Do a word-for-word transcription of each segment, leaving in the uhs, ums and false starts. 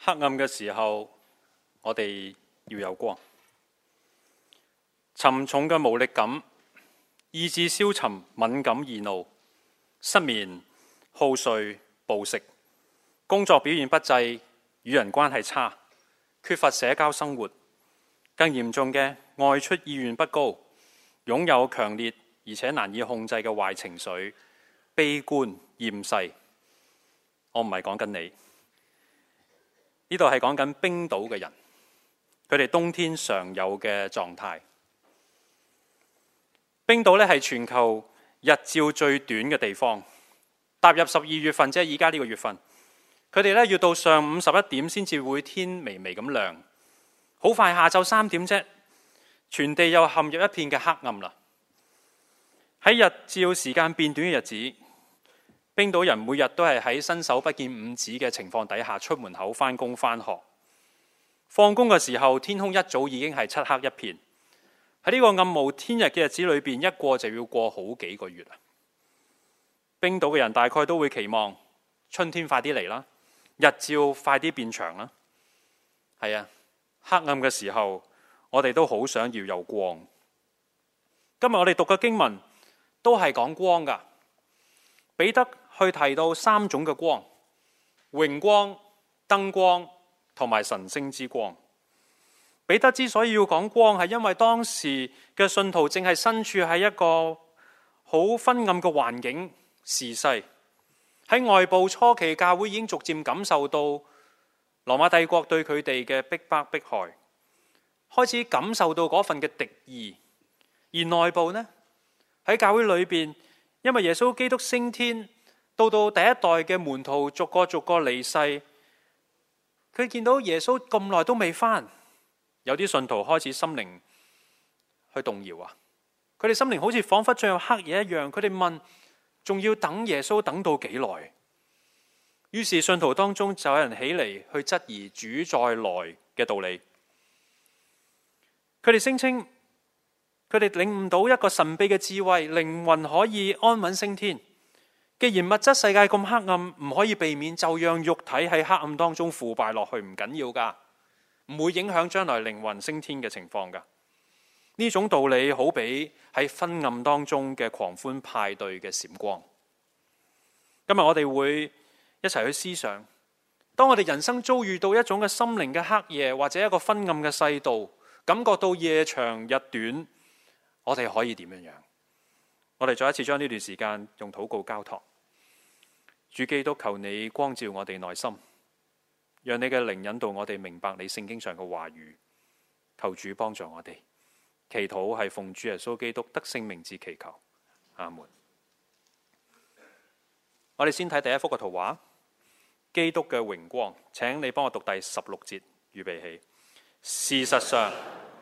黑暗嘅時候，我哋要有光。沉重嘅無力感、意志消沉、敏感易怒、失眠、好睡、暴食、工作表現不濟、與人關係差、缺乏社交生活，更嚴重嘅外出意願不高，擁有強烈而且難以控制嘅壞情緒、悲觀、厭世。我唔係講緊你，呢度係講緊冰島嘅人，佢哋冬天常有嘅狀態。冰島咧係全球日照最短嘅地方，踏入十二月份，即係而家呢個月份，佢哋咧要到上午十一點先至會天微微咁亮，好快下晝三點啫，全地又陷入一片嘅黑暗啦。喺日照時間變短嘅日子，冰島人每日都係喺伸手不見五指嘅情況底下出門口返工返學，放工嘅時候天空一早已經係漆黑一片。喺呢個暗無天日嘅日子裏邊，一過就要過好幾個月啦。冰島嘅人大概都會期望春天快啲嚟啦，日照快啲變長啦。係啊，黑暗嘅時候，我哋都好想要有光。今日我哋讀嘅經文都係講光噶。彼得去提到三種嘅光：榮光、燈光同埋神聖之光。彼得之所以要講光，係因為當時嘅信徒正係身處喺一個好昏暗嘅環境時勢。喺外部初期教會已經逐漸感受到羅馬帝國對佢哋嘅逼迫迫害，開始感受到嗰份嘅敵意。而內部呢，喺教會裏邊，因為耶穌基督升天，到到第一代嘅門徒逐個逐個離世，佢見到耶穌咁耐都未返。有啲信徒開始心靈去動搖啊！佢哋心靈好似彷彿進入黑夜一樣。佢哋問：仲要等耶穌等到幾耐？於是信徒當中就有人起嚟去質疑主再來嘅道理。佢哋聲稱佢哋領悟到一個神秘嘅智慧，靈魂可以安穩升天。既然物質世界咁黑暗，唔可以避免，就讓肉體喺黑暗當中腐敗落去，唔緊要噶。唔會影響將來靈魂升天嘅情況㗎。呢種道理好比喺昏暗當中嘅狂歡派對嘅閃光。今日我哋會一齊去思想，當我哋人生遭遇到一種嘅心靈嘅黑夜，或者一個昏暗嘅世道，感覺到夜長日短，我哋可以點樣樣？我哋再一次將呢段時間用禱告交託。主基督，求你光照我哋內心，讓你嘅靈引導我哋明白你聖經上嘅話語。求主幫助我哋。祈禱係奉主耶穌基督得勝名字祈求，阿門。我哋先睇第一幅嘅圖畫，基督嘅榮光。請你幫我讀第十六節，預備起。事實上，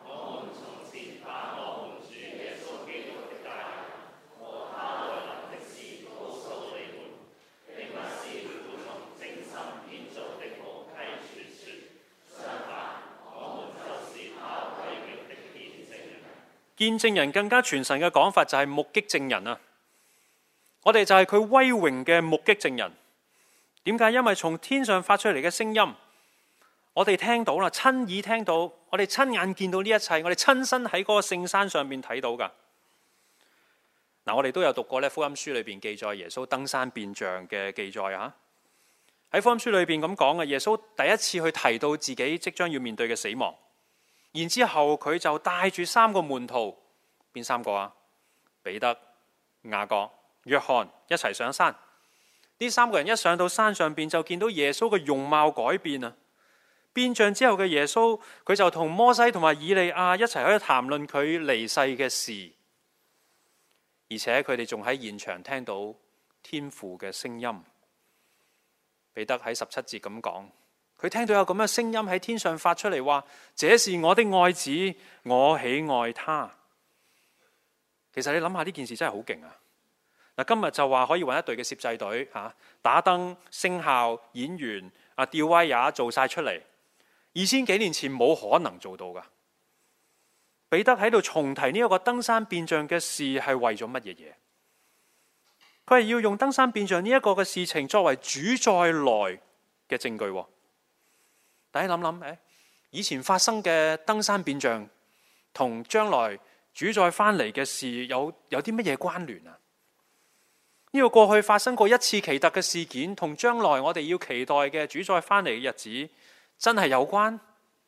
見證人更加傳神嘅講法就係目擊證人啊！我哋就係佢威榮嘅目擊證人。點解？因為從天上發出嚟嘅聲音，我哋聽到啦，親耳聽到，我哋親眼見到呢一切，我哋親身喺嗰個聖山上面睇到噶。嗱，我哋都有讀過咧福音書裏邊記載耶穌登山變像嘅記載啊！喺福音書裏邊咁講嘅，耶穌第一次去提到自己即將要面對嘅死亡。然之後佢就帶住三個門徒，邊三個啊？彼得、雅各、約翰一齊上山。呢三個人一上到山上邊，就見到耶穌嘅容貌改變啊！變像之後嘅耶穌，佢就同摩西同埋以利亞一齊喺度談論佢離世嘅事，而且佢哋仲喺現場聽到天父嘅聲音。彼得喺十七節咁講。佢聽到有咁嘅聲音喺天上發出嚟，話：這是我的愛子，我喜愛他。其實你諗下呢件事真係好勁啊！嗱，今日就話可以揾一隊嘅攝製隊吓，打燈、聲效、演員啊、吊威也做晒出嚟。二千幾年前冇可能做到噶。彼得喺度重提呢一個登山變像嘅事係為咗乜嘢嘢？佢係要用登山變像呢一個嘅事情作為主再來嘅證據。 大家諗諗，誒，以前發生嘅登山變像，同將來主再翻嚟嘅事有有啲乜嘢關聯啊？呢個過去發生過一次奇特嘅事件，同將來我哋要期待嘅主再翻嚟嘅日子，真係有關？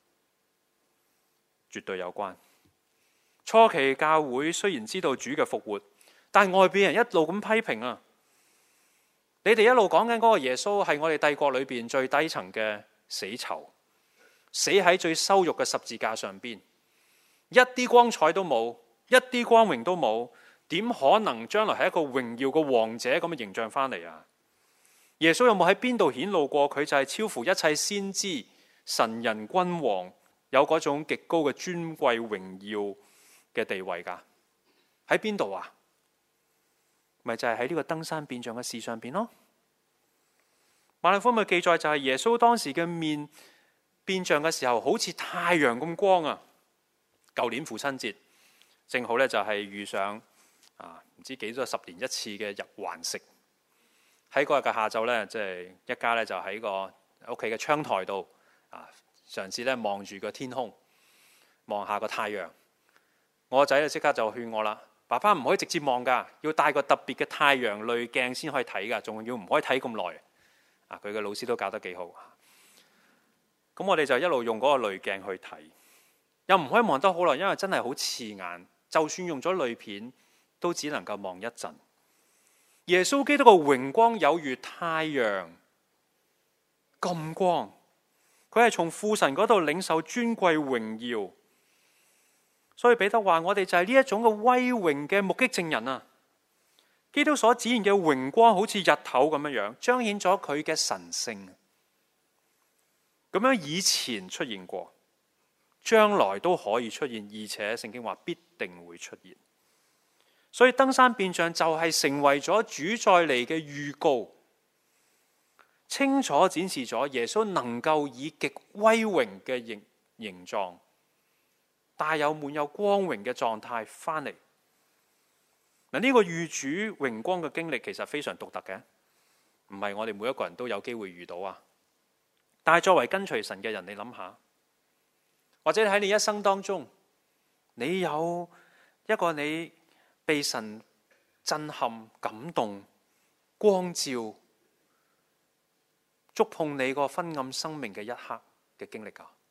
絕對有關。初期教會雖然知道主嘅復活，但係外邊人一路咁批評啊！你哋一路講緊嗰個耶穌係我哋帝國裏邊最低層嘅死囚，死喺最羞辱嘅十字架上邊，一啲光彩都冇，一啲光榮都冇，點可能將來係一個榮耀嘅王者咁嘅形象翻嚟啊？耶穌有冇喺邊度顯露過佢就係超乎一切先知、神人、君王，有嗰種極高嘅尊貴榮耀嘅地位噶？喺邊度啊？咪就係喺呢個登山變像嘅事上邊咯。馬太福音嘅記載就係耶穌當時嘅面變像嘅時候，好似太陽咁光啊！舊年父親節正好咧，就係遇上啊唔知幾多十年一次嘅日環食。喺嗰日嘅下晝咧，即係一家咧就喺個屋企嘅窗台度啊，嘗試咧望住個天空，望下個太陽。我個仔咧即刻就勸我啦。爸爸唔可以直接望噶，要帶個特別嘅太陽濾鏡先可以睇噶，仲要唔可以睇咁耐。啊，佢嘅老師都教得幾好。咁我哋就一路用嗰個濾鏡去睇，又唔可以望得好耐，因為真係好刺眼。就算用咗濾片，都只能夠望一陣。耶穌基督嘅榮光有如太陽咁光，佢係從父神嗰度領受尊貴榮耀。所以彼得話：我哋就係呢一種嘅威榮嘅目擊證人啊！基督所展現嘅榮光好似日頭咁樣樣，彰顯咗佢嘅神性。咁樣以前出現過，將來都可以出現，而且聖經話必定會出現。所以登山變像就係成為咗主再嚟嘅預告，清楚展示咗耶穌能夠以極威榮嘅形形狀，帶有滿有光榮嘅狀態翻嚟。嗱，呢個遇主榮光嘅經歷其實非常獨特嘅，唔係我哋每一個人都有機會遇到啊。但係作為跟隨神嘅人，你諗下，或者喺你一生當中，你有一個你被神震撼、感動、光照、觸碰你個昏暗生命嘅一刻嘅經歷啊！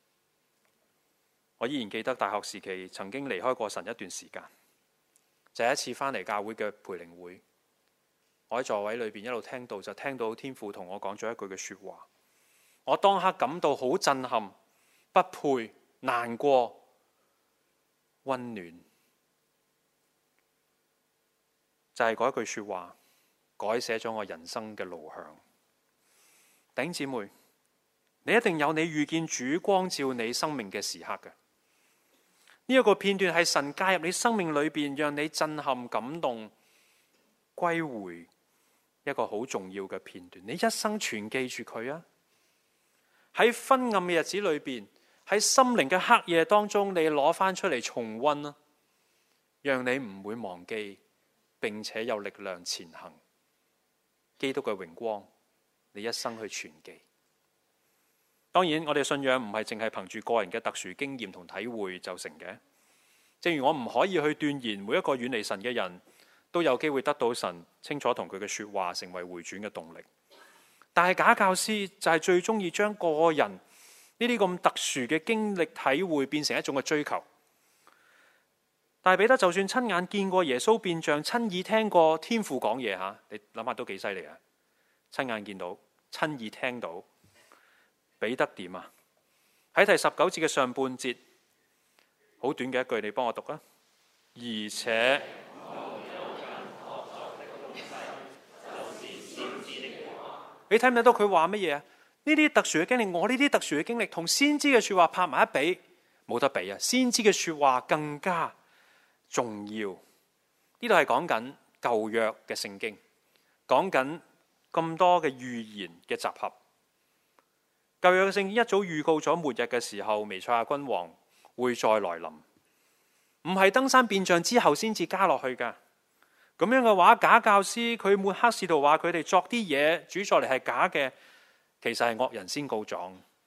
我依然記得大學時期曾經離開過神一段時間，就係一次翻嚟教會嘅培靈會，我喺座位裏邊一路聽到，就聽到天父同我講咗一句嘅說話，我當刻感到好震撼、不配、難過、溫暖，就係嗰一句說話改寫咗我人生嘅路向。弟兄姊妹，你一定有你遇見主光照你生命嘅時刻嘅。呢一個片段係神介入你生命裏邊，讓你震撼、感動、歸回一個好重要嘅片段。你一生全記住佢啊！喺昏暗嘅日子裏邊，喺心靈嘅黑夜當中，你攞翻出嚟重溫啊，讓你唔會忘記，並且有力量前行。基督嘅榮光，你一生去存記。當然，我哋信仰唔係淨係憑住個人嘅特殊經驗同體會就成嘅。正如我唔可以去斷言每一個遠離神嘅人都有機會得到神清楚同佢嘅說話，成為回轉嘅動力。但係假教師就係最中意將個人呢啲咁特殊嘅經歷體會變成一種嘅追求。但係彼得就算親眼見過耶穌變像，親耳聽過天父講嘢吓，你諗下都幾犀利啊！親眼見到，親耳聽到。彼得點啊？喺第十九節嘅上半節，好短嘅一句，你幫我讀啊！而且，你睇唔睇到佢話乜嘢啊？呢啲特殊嘅經歷，我呢啲特殊嘅經歷同先知嘅說話拍埋一比，冇得比啊！先知嘅說話更加重要。呢度係講緊舊約嘅聖經，講緊咁多嘅預言嘅集合。舊約嘅聖經一早預告咗末日嘅時候，彌賽亞君王會再來臨，唔係登山變像之後先至加落去噶。咁樣嘅話，假教師佢抹黑使徒話佢哋作啲嘢，主再嚟係假嘅，其實係惡人先告狀。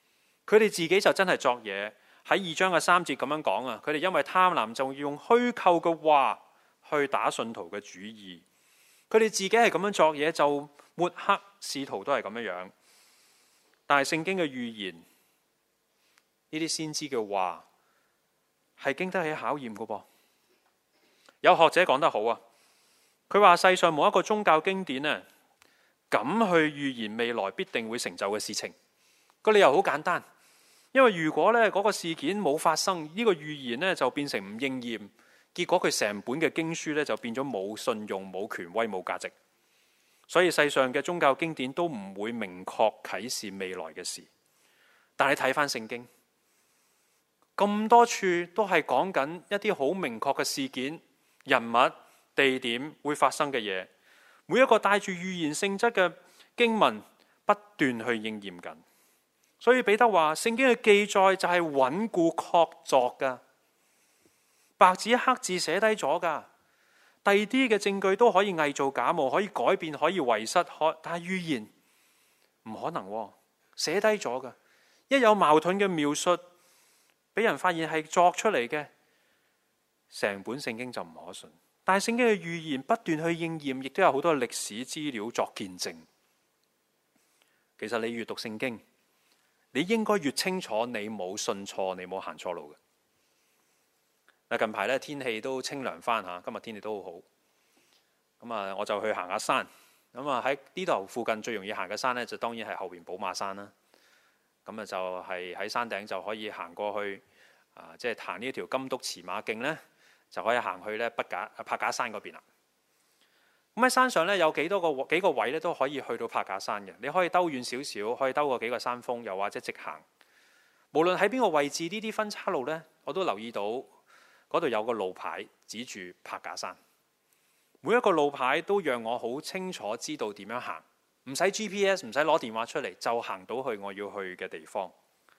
佢哋自己就真係作嘢。喺二章嘅三節咁樣講啊，佢哋因為貪婪就用虛構嘅話去打信徒嘅主意。佢哋自己係咁樣作嘢，就抹黑使徒都係咁樣樣。但係聖經嘅預言，呢啲先知嘅話係經得起考驗嘅噃。有學者講得好啊，佢話世上冇一個宗教經典啊，敢去預言未來必定會成就嘅事情。個理由好簡單，因為如果咧嗰個事件冇發生，呢個預言咧就變成唔應驗，結果佢成本嘅經書咧就變咗冇信用、冇權威、冇價值。所以世上嘅宗教經典都唔會明確啟示未來嘅事。但係睇翻聖經，咁多處都係講緊一啲好明確嘅事件、人物、地點會發生嘅嘢，每一個帶住預言性質嘅經文不斷去應驗緊。所以彼得話聖經嘅記載就係穩固確鑿噶，白紙黑字寫低咗噶。第二啲嘅證據都可以偽造假冒，可以改變，可以遺失，可但係預言唔可能喎，寫低咗噶。一有矛盾嘅描述，俾人發現係作出嚟嘅，成本聖經就唔可信。但係聖經嘅預言不斷去應驗，亦都有好多歷史資料作見證。其實你越讀聖經，你應該越清楚你冇信錯，你冇行錯路嘅。近排咧天氣都清涼翻吓，今日天氣都好好。咁啊，我就去行下山。咁啊喺呢度附近最容易行嘅山咧，就當然係後邊寶馬山啦。咁啊就係喺山頂就可以行過去，啊即係行呢條金督馳馬徑咧，就可以行去咧北架柏架山嗰邊啦。咁喺山上咧有幾多個幾個位咧都可以去到柏架山嘅。你可以兜遠少少，可以兜過幾個山峰，又或者直行。無論喺邊個位置，呢啲分岔路咧，我都留意到。嗰度有個路牌指住柏架山，每一個路牌都讓我好清楚知道點樣行，唔使 G P S， 唔使攞電話出嚟就行到去我要去嘅地方。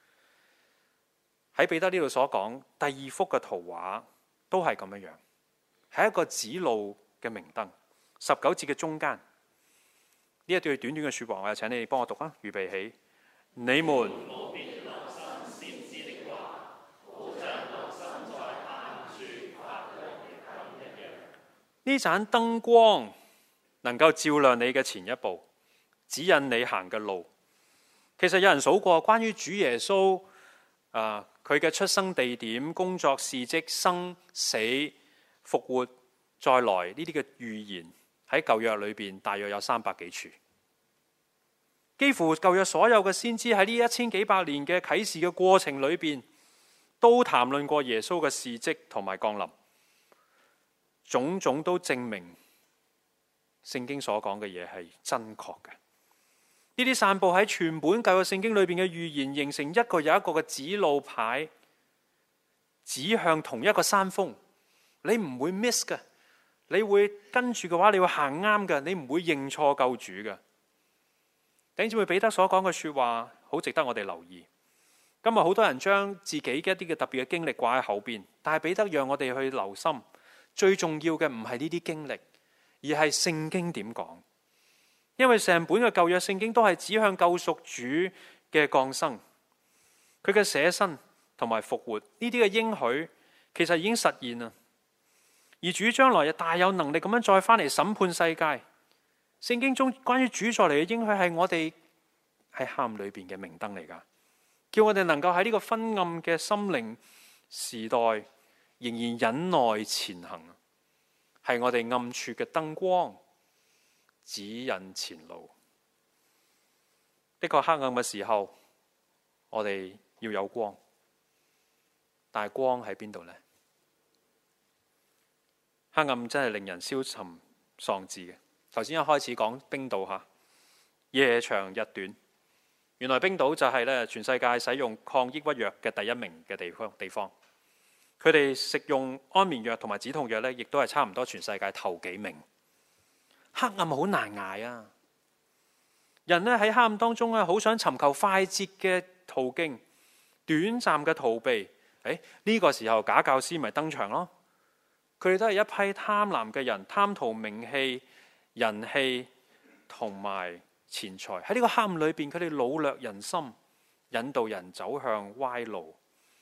喺彼得呢度所講第二幅嘅圖畫都係咁樣樣，係一個指路嘅明燈。十九節嘅中間呢一段短短嘅說話，我就請你哋幫我讀啊，預備起，你們。呢盞燈光能夠照亮你嘅前一步，指引你行嘅路。其實有人數過關於主耶穌啊，佢嘅出生地點、工作事蹟、生死、復活再來呢啲嘅預言喺舊約裏邊大約有三百幾處。幾乎舊約所有嘅先知喺呢一千幾百年嘅啟示嘅過程裏邊，都談論過耶穌嘅事蹟同埋降臨。種種都證明聖經所講嘅嘢係真確嘅。呢啲散布喺全本舊約聖經裏邊嘅預言，形成一個又一個嘅指路牌，指向同一個山峰。你唔會 miss 嘅，你會跟住嘅話，你會行啱嘅，你唔會認錯救主嘅。弟兄姊妹，彼得所講嘅說話好值得我哋留意。今日好多人將自己嘅一啲嘅特別嘅經歷掛喺後邊，但係彼得讓我哋去留心。最重要嘅唔係呢啲經歷，而係聖經點講。因為成本嘅舊約聖經都係指向救贖主嘅降生，佢嘅捨身同埋復活，呢啲嘅應許其實已經實現啦。而主將來又大有能力咁樣再翻嚟審判世界。聖經中關於主再嚟嘅應許係我哋喺黑暗裏邊嘅明燈嚟噶，叫我哋能夠喺呢個昏暗嘅心靈時代，仍然忍耐前行，係我哋暗處嘅燈光，指引前路。的確黑暗嘅時候，我哋要有光，但係光喺邊度呢？黑暗真係令人消沉喪志嘅。頭先一開始講冰島吓，夜長日短，原來冰島就係咧全世界使用抗抑鬱藥嘅第一名嘅地方地方。佢哋食用安眠藥同埋止痛藥咧，亦都係差唔多全世界頭幾名。黑暗好難捱啊！人咧喺黑暗當中咧，好想尋求快捷嘅途徑，短暫嘅逃避。誒，呢個時候假教師咪登場咯。佢哋都係一批貪婪嘅人，貪圖名氣、人氣同埋錢財。喺呢個黑暗裏邊，佢哋擄掠人心， 引導人走向歪路。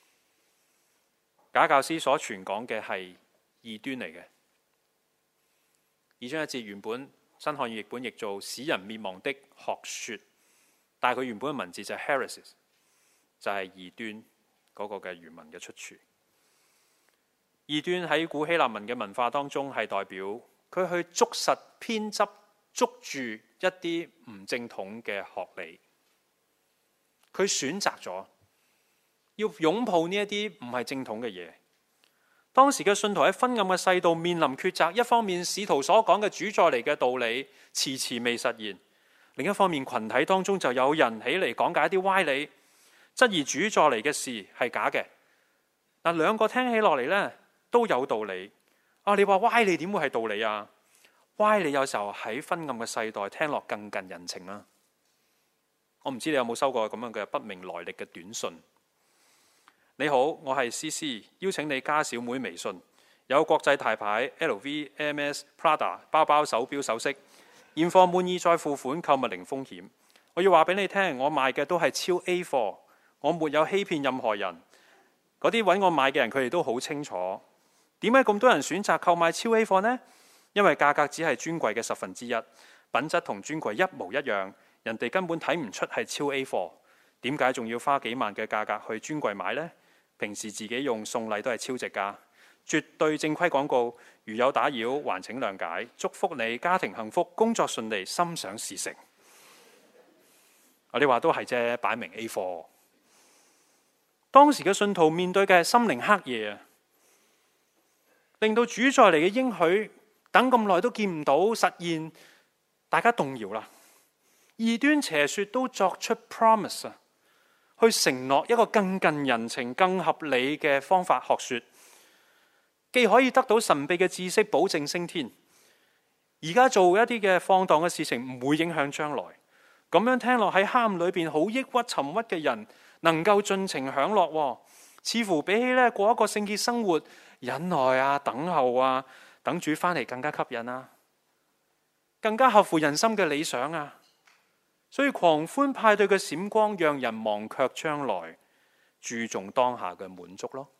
假教師所傳講嘅係異端嚟嘅。二章一節原本新漢語譯本譯做使人滅亡的學說，但係佢原本嘅文字就係 heresis， 就係異端嗰個嘅原文嘅出處。異端喺古希臘文嘅文化當中係代表佢去捉實偏執，捉住一啲唔正統嘅學理，佢選擇咗要擁抱呢一啲唔係正統嘅嘢。當時嘅信徒喺昏暗嘅世道面臨抉擇，一方面使徒所講嘅主再嚟嘅道理遲遲未實現，另一方面群體當中就有人起嚟講解一啲歪理，質疑主再嚟嘅事係假嘅。嗱，兩個聽起落嚟呢都有道理。啊，你話歪理點會係道理啊？歪理有時候喺昏暗嘅世代聽落更近人情啦。我唔知你有冇收過咁樣嘅不明來歷嘅短信。你好，我係 C C， 邀請你加小妹微信，有國際大牌 L V、M S、Prada 包包、手錶、首飾，現貨滿意再付款，購物零風險。我要話俾你聽，我賣嘅都係超 A 貨，我沒有欺騙任何人。嗰啲揾我買嘅人，佢哋都好清楚。點解咁多人選擇購買超 A 貨呢？因為價格只係專櫃嘅十分之一，品質同專櫃一模一樣，人哋根本睇唔出係超 A 貨。點解仲要花幾萬嘅價格去專櫃買呢？平時自己用送禮都係超值㗎，絕對正規廣告。如有打擾，還請諒解。祝福你家庭幸福，工作順利，心想事成。我哋話都係啫，擺明 A 貨。當時嘅信徒面對嘅係心靈黑夜啊，令到主再嚟嘅應許等咁耐都見唔到實現，大家動搖啦。異端邪說都作出 promise 啊，去承諾一個更近人情、更合理嘅方法學說，既可以得到神秘嘅知識，保證升天。而家做一啲嘅放蕩嘅事情唔會影響將來。咁樣聽落喺黑暗裏邊好抑鬱沉鬱嘅人，能夠盡情享樂，似乎比起咧過一個聖潔生活、忍耐啊、等候啊、等主翻嚟更加吸引啊，更加合乎人心嘅理想啊。所以狂歡派對嘅閃光，讓人忘卻將來，注重當下嘅滿足咯。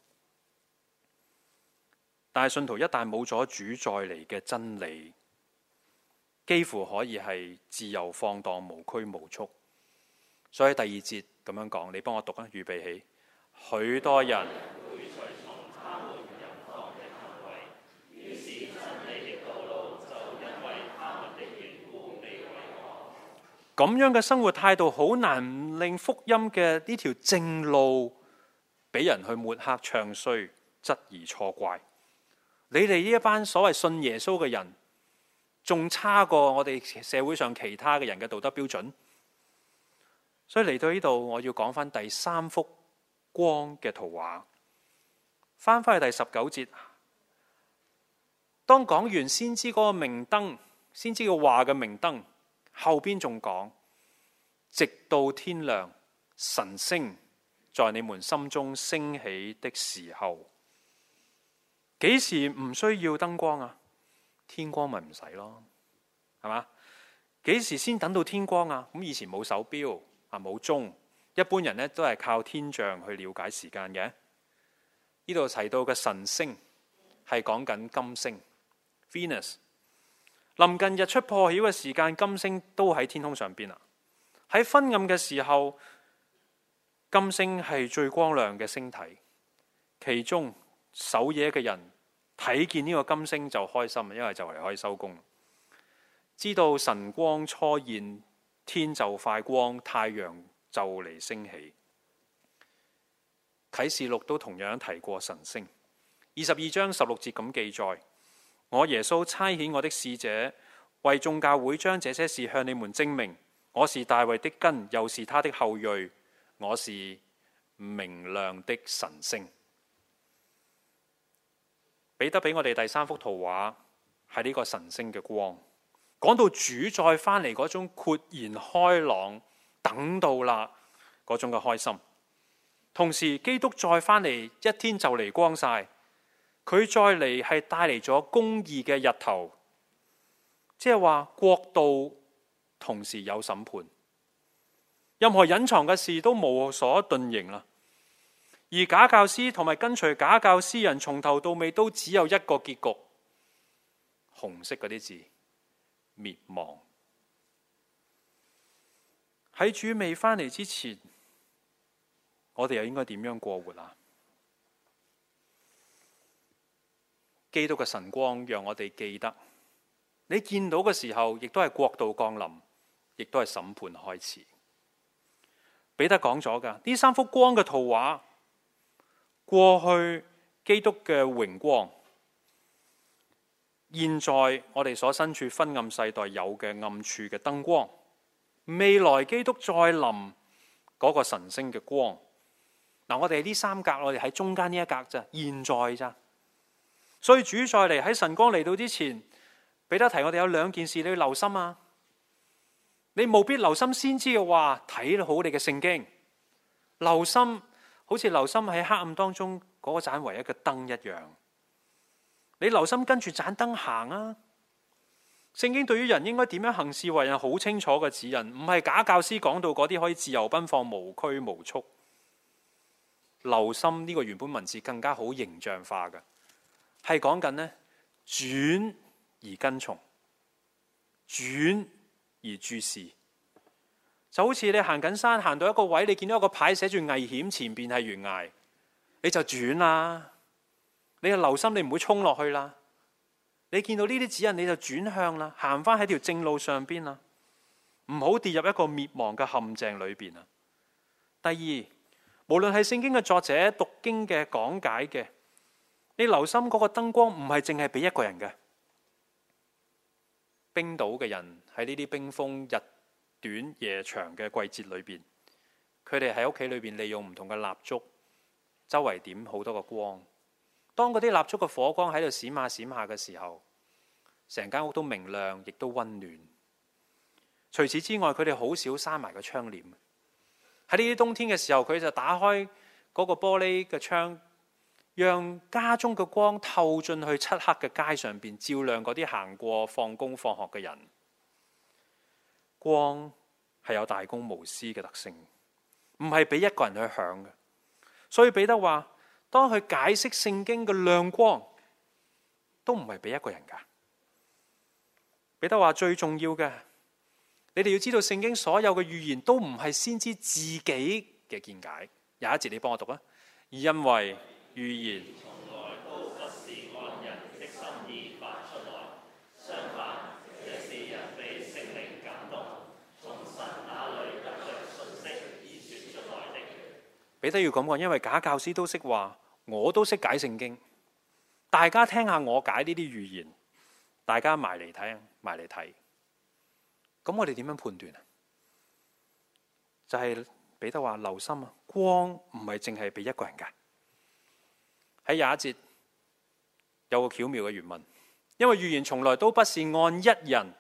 但係信徒一旦冇咗主再嚟嘅真理，幾乎可以係自由放蕩、無拘無束。所以第二節咁樣講，你幫我讀啊，預備起。許多人會隨從他們淫蕩的行為，於是真理的道路就因為他們的緣故被遺忘。咁樣嘅生活態度好難令福音嘅呢條正路俾人去抹黑、唱衰、質疑、錯怪。你哋呢一班所謂信耶穌嘅人，仲差過我哋社會上其他嘅人嘅道德標準。所以嚟到呢度，我要講翻第三幅光嘅圖畫。翻翻去第十九節，當講完先知嗰個明燈，先知嘅話嘅明燈，後邊仲講，直到天亮，晨星在你們心中升起的時候。幾時唔需要燈光啊？天光咪唔使咯，係嘛？幾時先等到天光啊？咁以前冇手錶啊，冇鐘，一般人咧都係靠天象去了解時間嘅。呢度提到嘅晨星係講緊金星 Venus。臨近日出破曉嘅時間，金星都喺天空上邊啦。喺昏暗嘅時候，金星係最光亮嘅星體，其中守夜嘅人睇見呢個金星就開心，因為就嚟可以收工。知道晨光初現，天就快光，太陽就嚟升起。啟示錄都同樣提過晨星。二十二章十六節咁記載：我耶穌差遣我的使者，為眾教會將這些事向你們證明。我是大衛的根，又是他的後裔，我是明亮的晨星。彼得俾我哋第三幅圖畫係呢個晨星嘅光，講到主再翻嚟嗰種豁然開朗，等到啦嗰種嘅開心。同時基督再翻嚟，一天就嚟光晒，佢再嚟係帶嚟咗公義嘅日頭，即係話國度同時有審判。 任何隱藏嘅事都無所遁形啦。而假教師同埋跟隨假教師人，從頭到尾都只有一個結局，紅色嗰啲字，滅亡。喺主未返嚟之前，我哋又應該點樣過活啊？基督嘅晨光讓我哋記得，你見到嘅時候，亦都係國度降臨，亦都係審判開始。彼得講咗㗎，呢三幅光嘅圖畫，過去基督嘅榮光，現在我哋所身處昏暗世代有嘅暗處嘅燈光，未來基督再臨嗰個神聖嘅光。嗱，我哋呢三格，我哋喺中間呢一格咋，現在咋。所以主再嚟喺晨光嚟到之前，彼得提我哋有兩件事你要留心啊！你務必留心先知嘅話，睇好你嘅聖經，留心好似留心喺黑暗當中嗰盞唯一嘅燈一樣。你留心跟住盞燈行啊！聖經對於人應該點樣行事為人好清楚嘅指引，唔係假教師講到嗰啲可以自由奔放、無拘無束。留心呢個原本文字更加好形象化嘅。係講緊呢，轉而跟從，轉而注視，就好似你行緊山，行到一個位，你見到一個牌寫住危險，前邊係懸崖，你就轉啦。你就留心，你唔會衝落去啦。你見到呢啲指引，你就轉向啦，行翻喺條正路上邊啦，唔好跌入一個滅亡嘅陷阱裏邊啊。第二，無論係聖經嘅作者、讀經嘅講解嘅。你留心嗰個燈光唔係淨係俾一個人嘅。冰島嘅人喺呢啲冰封日短夜長嘅季節裏邊，佢哋喺屋企裏邊利用唔同嘅蠟燭，周圍點好多個光。當嗰啲蠟燭嘅火光喺度閃下閃下嘅時候，成間屋都明亮，亦都溫暖。除此之外，佢哋好少閂埋個窗簾。喺呢啲冬天嘅時候，佢就打開嗰個玻璃嘅窗，讓家中嘅光透進去漆黑嘅街上邊，照亮嗰啲行過放工放學嘅人。光係有大公無私嘅特性，唔係俾一個人去享嘅。所以彼得話，當佢解釋聖經嘅亮光，都唔係俾一個人噶。彼得話最重要嘅，你哋要知道聖經所有嘅預言都唔係先知自己嘅見解。有一節你幫我讀啊，因為預言從來都不是按人的心意發出來，相反，這是人被聖靈感動，從神那裏得着信息而說出來的。彼得要咁講，因為假教師都識話，我都識解聖經，大家聽下我解呢啲預言，大家埋嚟睇，埋嚟睇。咁我哋點樣判斷啊？就係、是、彼得話留心啊，光唔係淨係俾一個人噶。喺廿一節有個巧妙嘅原文，因為預言從來都不是按一人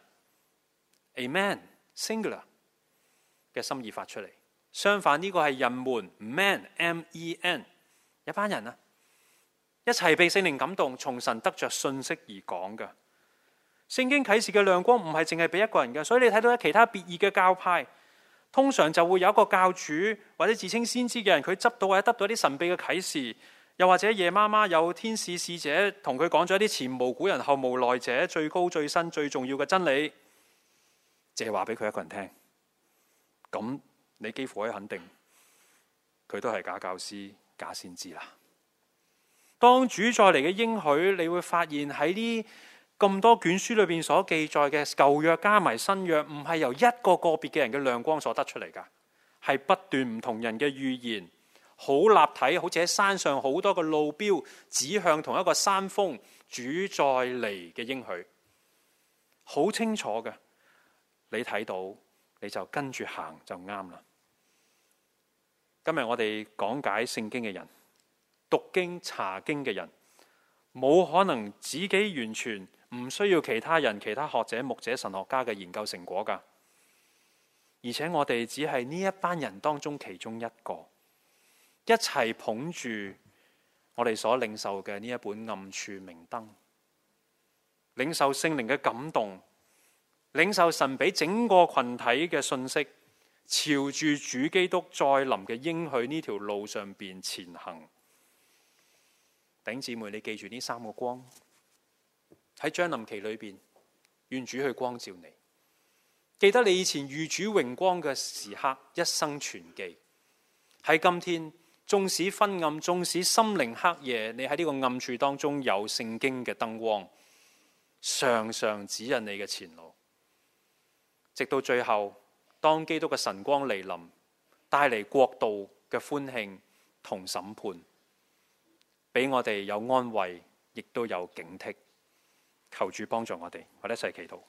a man singular 嘅心意發出嚟，相反呢個係人們 man m e n 一班人啊，一齊被聖靈感動，從神得着信息而講嘅。聖經啟示嘅亮光唔係淨係俾一個人嘅，所以你睇到其他別異嘅教派，通常就會有一個教主或者自稱先知嘅人，佢執到或者得到一啲神秘嘅啟示。又或者夜媽媽有天使使者同佢講咗一啲前無古人後無來者最高最新最重要嘅真理，淨係話俾佢一個人聽，咁你幾乎可以肯定佢都係假教師假先知啦。當主再嚟嘅應許，你會發現喺呢咁多卷書裏邊所記載嘅舊約加埋新約，唔係由一個個別嘅人嘅亮光所得出嚟噶，係不斷唔同人嘅預言。好立體，好似喺山上好多個路標指向同一個山峰，主再嚟嘅應許，好清楚嘅。你睇到你就跟住行就啱啦。今日我哋講解聖經嘅人，讀經查經嘅人，冇可能自己完全唔需要其他人、其他學者、牧者、神學家嘅研究成果噶。而且我哋只係呢一班人當中其中一個。一齊捧住我哋所領受嘅呢一本暗處明燈，領受聖靈嘅感動，領受神俾整個群體嘅信息， 朝住主基督再臨嘅應許呢條路上邊前行。弟兄姊妹，你記住呢三個光喺將臨期裏邊，願主去光照你。記得你以前遇主榮光嘅時刻，一生存記。喺今天，縱使昏暗，縱使心靈黑夜，你喺呢個暗處當中有聖經嘅燈光，常常指引你嘅前路。直到最後，當基督嘅晨光嚟臨，帶嚟國度嘅歡慶同審判，俾我哋有安慰，亦都有警惕。求主幫助我哋，我哋一齊祈禱。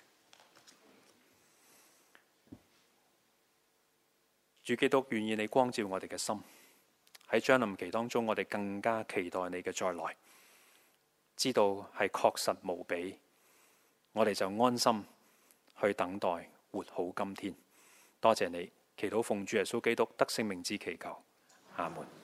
主基督，願意你光照我哋嘅心，喺將臨期當中，我哋更加期待你嘅再來，知道係確實無比，我哋就安心去等待，活好今天。多謝你，祈禱奉主耶穌基督得勝名字祈求，阿門。